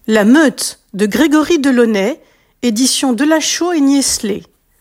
La Meute de Grégory Delaunay, édition Delachaux et Niestlé.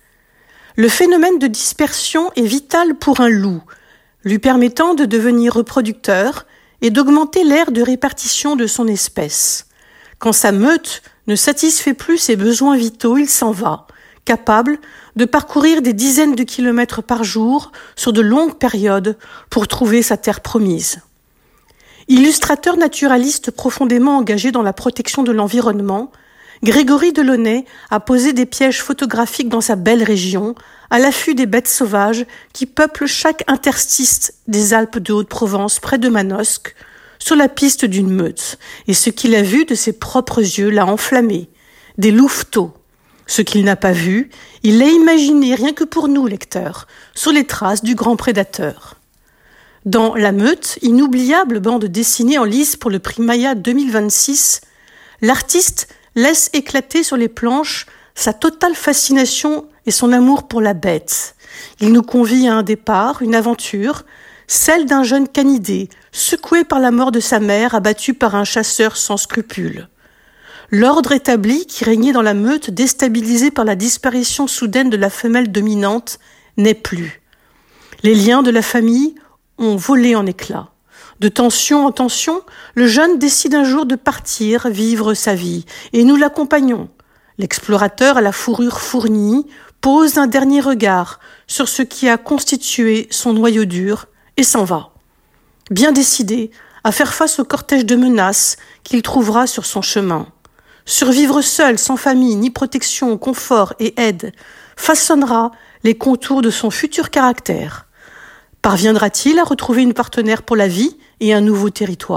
Le phénomène de dispersion est vital pour un loup, lui permettant de devenir reproducteur et d'augmenter l'aire de répartition de son espèce. Quand sa meute ne satisfait plus ses besoins vitaux, il s'en va, capable de parcourir des dizaines de kilomètres par jour sur de longues périodes pour trouver sa terre promise. Illustrateur naturaliste profondément engagé dans la protection de l'environnement, Grégory Delaunay a posé des pièges photographiques dans sa belle région, à l'affût des bêtes sauvages qui peuplent chaque interstice des Alpes de Haute-Provence près de Manosque, sur la piste d'une meute. Et ce qu'il a vu de ses propres yeux l'a enflammé. Des louveteaux. Ce qu'il n'a pas vu, il l'a imaginé rien que pour nous, lecteurs, sur les traces du grand prédateur. Dans La Meute, inoubliable bande dessinée en lice pour le prix Maya 2026, l'artiste laisse éclater sur les planches sa totale fascination et son amour pour la bête. Il nous convie à un départ, une aventure, celle d'un jeune canidé, secoué par la mort de sa mère, abattu par un chasseur sans scrupules. L'ordre établi qui régnait dans la meute, déstabilisé par la disparition soudaine de la femelle dominante, n'est plus. Les liens de la famille ont volé en éclats. De tension en tension, le jeune décide un jour de partir vivre sa vie, et nous l'accompagnons. L'explorateur à la fourrure fournie pose un dernier regard sur ce qui a constitué son noyau dur et s'en va. Bien décidé à faire face au cortège de menaces qu'il trouvera sur son chemin. Survivre seul, sans famille, ni protection, confort et aide, façonnera les contours de son futur caractère. Parviendra-t-il à retrouver une partenaire pour la vie et un nouveau territoire ?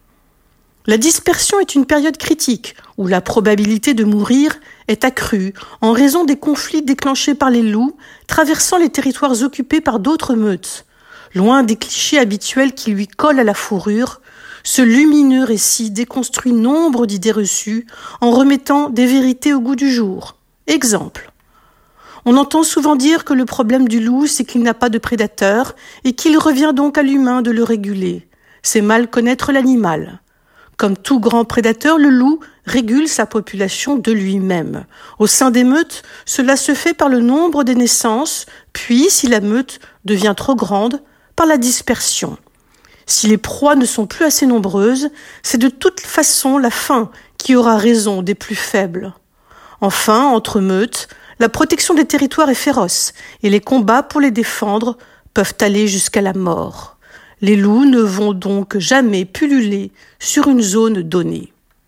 La dispersion est une période critique où la probabilité de mourir est accrue en raison des conflits déclenchés par les loups traversant les territoires occupés par d'autres meutes. Loin des clichés habituels qui lui collent à la fourrure, ce lumineux récit déconstruit nombre d'idées reçues en remettant des vérités au goût du jour. Exemple. On entend souvent dire que le problème du loup, c'est qu'il n'a pas de prédateur et qu'il revient donc à l'humain de le réguler. C'est mal connaître l'animal. Comme tout grand prédateur, le loup régule sa population de lui-même. Au sein des meutes, cela se fait par le nombre des naissances, puis, si la meute devient trop grande, par la dispersion. Si les proies ne sont plus assez nombreuses, c'est de toute façon la faim qui aura raison des plus faibles. Enfin, entre meutes, la protection des territoires est féroce et les combats pour les défendre peuvent aller jusqu'à la mort. Les loups ne vont donc jamais pulluler sur une zone donnée.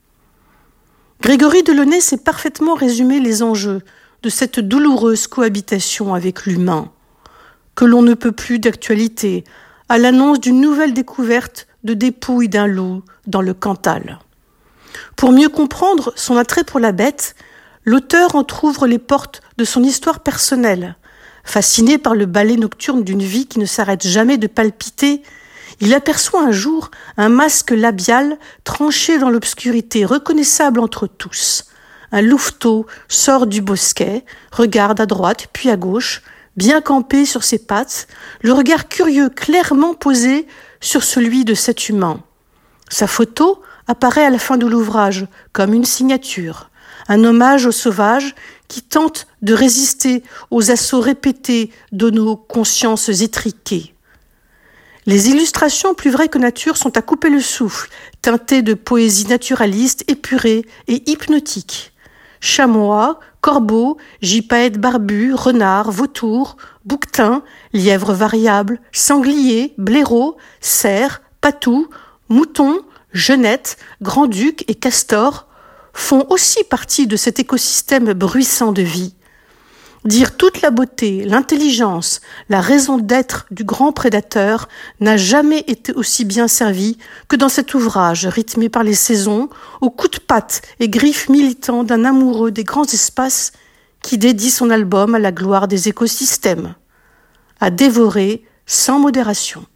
Grégory Delaunay sait parfaitement résumer les enjeux de cette douloureuse cohabitation avec l'humain, que l'on ne peut plus d'actualité à l'annonce d'une nouvelle découverte de dépouilles d'un loup dans le Cantal. Pour mieux comprendre son attrait pour la bête, l'auteur entr'ouvre les portes de son histoire personnelle. Fasciné par le ballet nocturne d'une vie qui ne s'arrête jamais de palpiter, il aperçoit un jour un masque labial tranché dans l'obscurité, reconnaissable entre tous. Un louveteau sort du bosquet, regarde à droite puis à gauche, bien campé sur ses pattes, le regard curieux clairement posé sur celui de cet humain. Sa photo apparaît à la fin de l'ouvrage comme une signature. Un hommage aux sauvages qui tentent de résister aux assauts répétés de nos consciences étriquées. Les illustrations plus vraies que nature sont à couper le souffle, teintées de poésie naturaliste, épurée et hypnotique. Chamois, corbeaux, gypaètes barbus, renards, vautours, bouquetins, lièvres variables, sangliers, blaireaux, cerfs, patous, moutons, genettes, grands-ducs et castors font aussi partie de cet écosystème bruissant de vie. Dire toute la beauté, l'intelligence, la raison d'être du grand prédateur n'a jamais été aussi bien servi que dans cet ouvrage rythmé par les saisons, aux coups de patte et griffes militants d'un amoureux des grands espaces qui dédie son album à la gloire des écosystèmes. À dévorer sans modération.